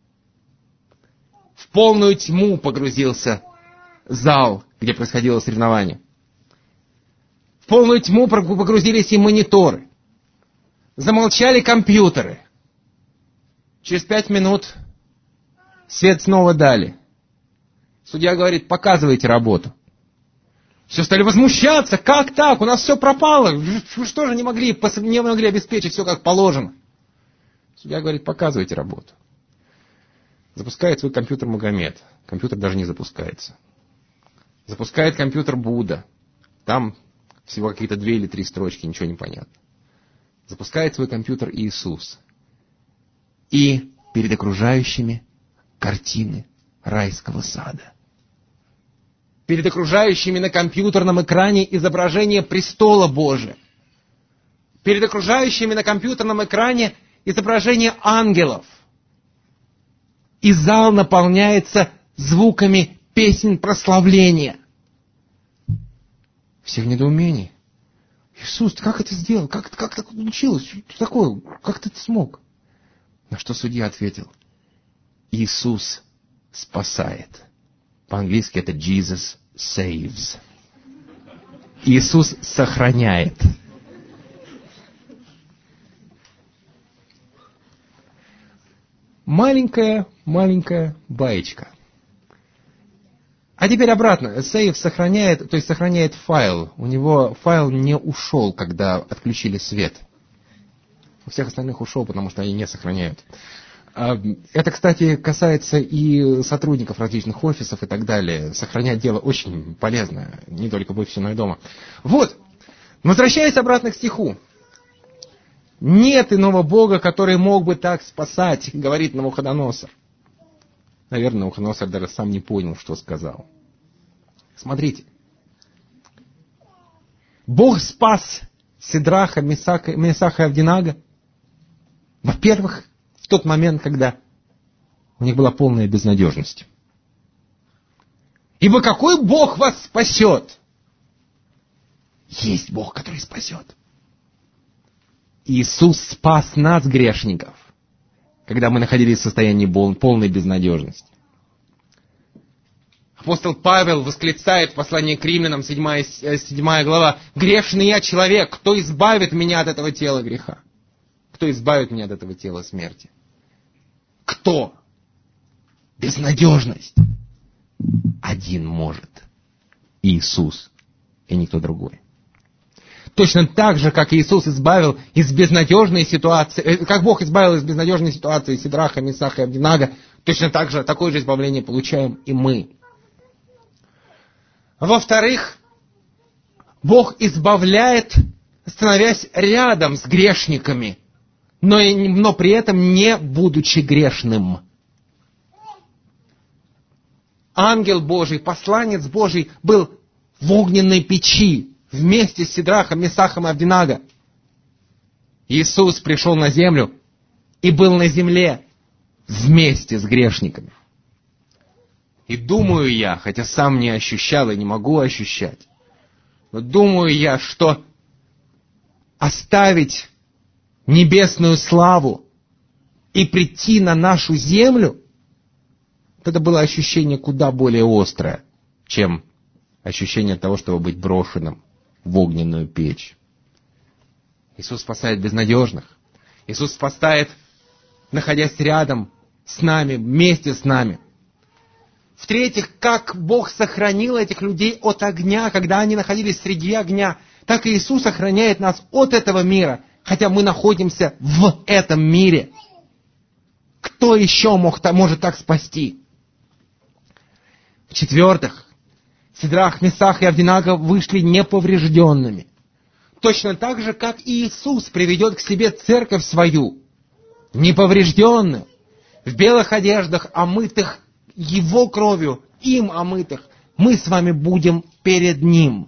В полную тьму погрузился зал, где происходило соревнование. В полную тьму погрузились и мониторы. Замолчали компьютеры. Через пять минут свет снова дали. Судья говорит: показывайте работу. Все стали возмущаться. Как так? У нас все пропало. Вы что же не могли, не могли обеспечить все как положено? Судья говорит: показывайте работу. Запускает свой компьютер Магомед. Компьютер даже не запускается. Запускает компьютер Будда. Там всего какие-то две или три строчки, ничего не понятно. Запускает свой компьютер Иисус. И перед окружающими картины райского сада. Перед окружающими на компьютерном экране изображение престола Божия. Перед окружающими на компьютерном экране изображение ангелов. И зал наполняется звуками песен прославления. Все в недоумении. Иисус, ты как это сделал? Как, как так получилось? Что такое? Как ты это смог? На что судья ответил: Иисус спасает. По-английски это Jesus saves. Иисус сохраняет. Маленькая, маленькая баечка. А теперь обратно. Save сохраняет, то есть сохраняет файл. У него файл не ушел, когда отключили свет. У всех остальных ушел, потому что они не сохраняют. Это, кстати, касается и сотрудников различных офисов и так далее. Сохранять дело очень полезно, не только в офисе, но и дома. Вот, возвращаясь обратно к стиху. Нет иного Бога, который мог бы так спасать, говорит Навуходоносор. Наверное, Навуходоносор даже сам не понял, что сказал. Смотрите. Бог спас Сидраха, Месаха, Месаха и Авдинага. Во-первых, в тот момент, когда у них была полная безнадежность. Ибо какой Бог вас спасет? Есть Бог, который спасет. Иисус спас нас, грешников, когда мы находились в состоянии полной безнадежности. Апостол Павел восклицает в послании к Римлянам, седьмая, седьмая глава: «Грешный я человек, кто избавит меня от этого тела греха? Кто избавит меня от этого тела смерти?» Кто? Безнадежность. Один может. Иисус, и никто другой. Точно так же, как Иисус избавил из безнадежной ситуации, как Бог избавил из безнадежной ситуации Сидраха, Месаха и Авдинага, точно так же такое же избавление получаем и мы. Во-вторых, Бог избавляет, становясь рядом с грешниками, но, но при этом не будучи грешным. Ангел Божий, посланец Божий был в огненной печи вместе с Сидрахом, Месахом и Авдинага. Иисус пришел на землю и был на земле вместе с грешниками. И думаю я, хотя сам не ощущал и не могу ощущать, но думаю я, что оставить небесную славу и прийти на нашу землю, это было ощущение куда более острое, чем ощущение того, чтобы быть брошенным в огненную печь. Иисус спасает безнадежных. Иисус спасает, находясь рядом с нами, вместе с нами. В-третьих, как Бог сохранил этих людей от огня, когда они находились среди огня, так и Иисус охраняет нас от этого мира, хотя мы находимся в этом мире. Кто еще мог, может так спасти? В-четвертых, Сидрах, Месах и Авдинага вышли неповрежденными. Точно так же, как и Иисус приведет к себе церковь свою, неповрежденную, в белых одеждах, омытых Его кровью, им омытых. Мы с вами будем перед Ним.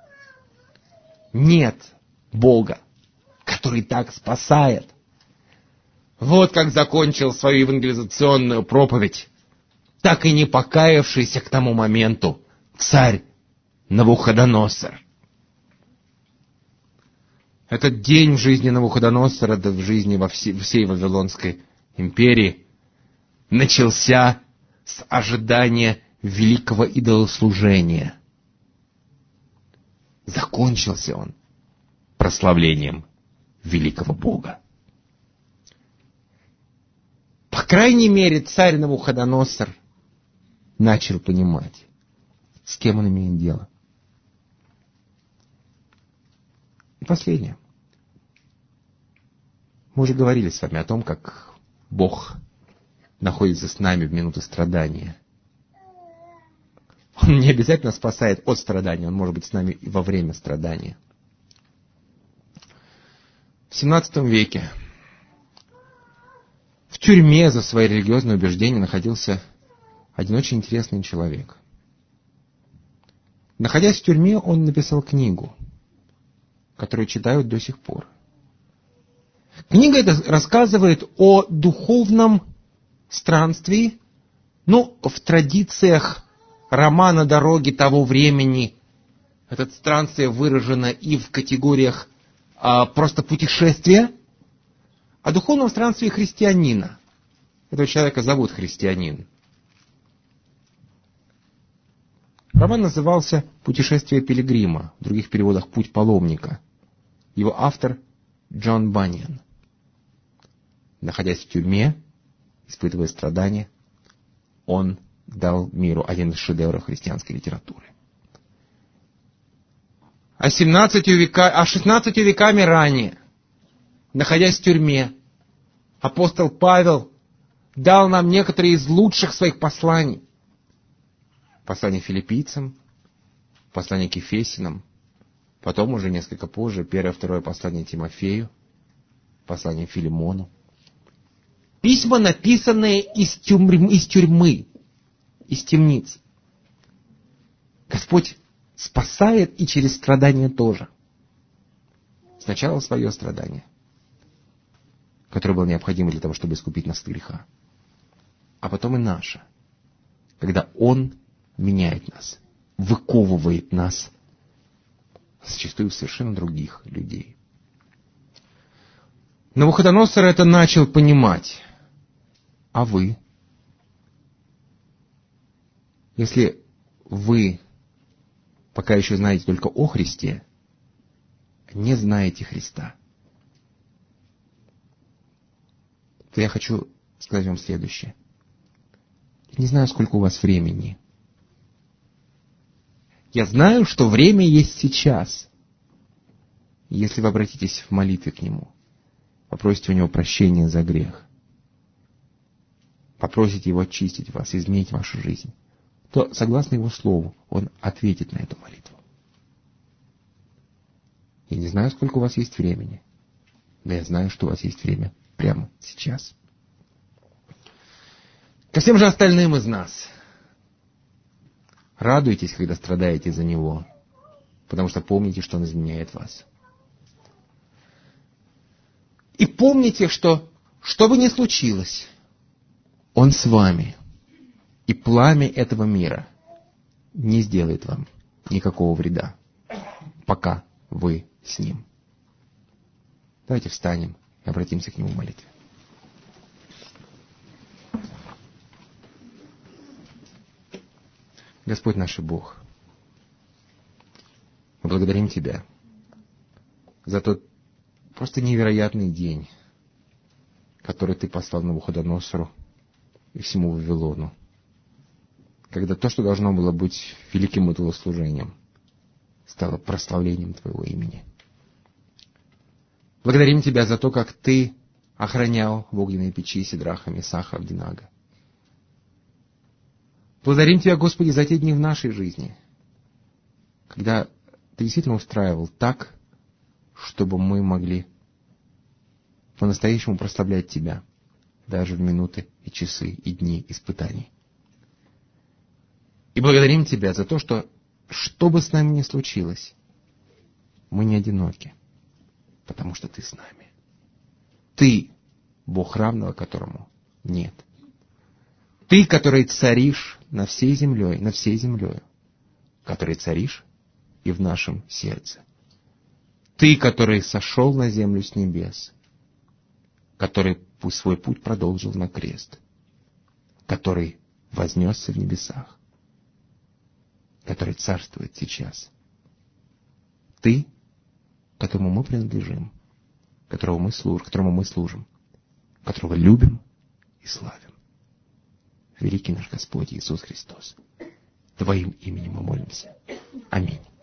Нет Бога, который так спасает. Вот как закончил свою евангелизационную проповедь, так и не покаявшийся к тому моменту царь Навуходоносор. Этот день в жизни Навуходоносора, да в жизни во всей, всей Вавилонской империи, начался с ожидания великого идолослужения. Закончился он прославлением великого Бога. По крайней мере, царь Навуходоносор начал понимать, с кем он имеет дело. И последнее. Мы уже говорили с вами о том, как Бог находится с нами в минуты страдания. Он не обязательно спасает от страдания, Он может быть с нами и во время страдания. В семнадцатом веке в тюрьме за свои религиозные убеждения находился один очень интересный человек. Находясь в тюрьме, он написал книгу, которую читают до сих пор. Книга эта рассказывает о духовном странствии, ну, в традициях романа «Дороги» того времени. Это странствие выражено и в категориях а, просто путешествия, о духовном странстве христианина. Этого человека зовут христианин. Роман назывался «Путешествие пилигрима», в других переводах «Путь паломника». Его автор Джон Баньян. Находясь в тюрьме, испытывая страдания, он дал миру один из шедевров христианской литературы. А, семнадцатью века, а шестнадцатью веками ранее, находясь в тюрьме, апостол Павел дал нам некоторые из лучших своих посланий. Послание филиппийцам, послание к Ефесянам, потом уже несколько позже первое, второе послание Тимофею, послание Филимону. Письма, написанные из тюрьмы, из тюрьмы, из темниц. Господь спасает и через страдания тоже. Сначала свое страдание, которое было необходимо для того, чтобы искупить нас от греха, а потом и наше, когда Он меняет нас, выковывает нас, зачастую совершенно других людей. Навуходоносор это начал понимать. А вы? Если вы пока еще знаете только о Христе, не знаете Христа, то я хочу сказать вам следующее. Я не знаю, сколько у вас времени. Я знаю, что время есть сейчас. Если вы обратитесь в молитве к Нему, попросите у Него прощения за грех, попросите Его очистить вас, изменить вашу жизнь, то, согласно Его Слову, Он ответит на эту молитву. Я не знаю, сколько у вас есть времени, но я знаю, что у вас есть время прямо сейчас. Ко всем же остальным из нас. Радуйтесь, когда страдаете за Него, потому что помните, что Он изменяет вас. И помните, что, что бы ни случилось, Он с вами. И пламя этого мира не сделает вам никакого вреда, пока вы с Ним. Давайте встанем и обратимся к Нему в молитве. Господь наш Бог, мы благодарим Тебя за тот просто невероятный день, который Ты послал Навуходоносору и всему Вавилону, когда то, что должно было быть великим идолослужением, стало прославлением Твоего имени. Благодарим Тебя за то, как Ты охранял в огненной печи Сидраха, Месаха, Авдинага. Благодарим Тебя, Господи, за те дни в нашей жизни, когда Ты действительно устраивал так, чтобы мы могли по-настоящему прославлять Тебя, даже в минуты и часы и дни испытаний. И благодарим Тебя за то, что, что бы с нами ни случилось, мы не одиноки, потому что Ты с нами. Ты, Бог, равного которому нет. Ты, который царишь на всей землей, на всей землей, который царишь и в нашем сердце. Ты, который сошел на землю с небес, который свой путь продолжил на крест, который вознесся в небесах, который царствует сейчас. Ты, которому мы принадлежим, которому мы служим, которому мы служим, которого любим и славим. Великий наш Господь Иисус Христос, Твоим именем мы молимся. Аминь.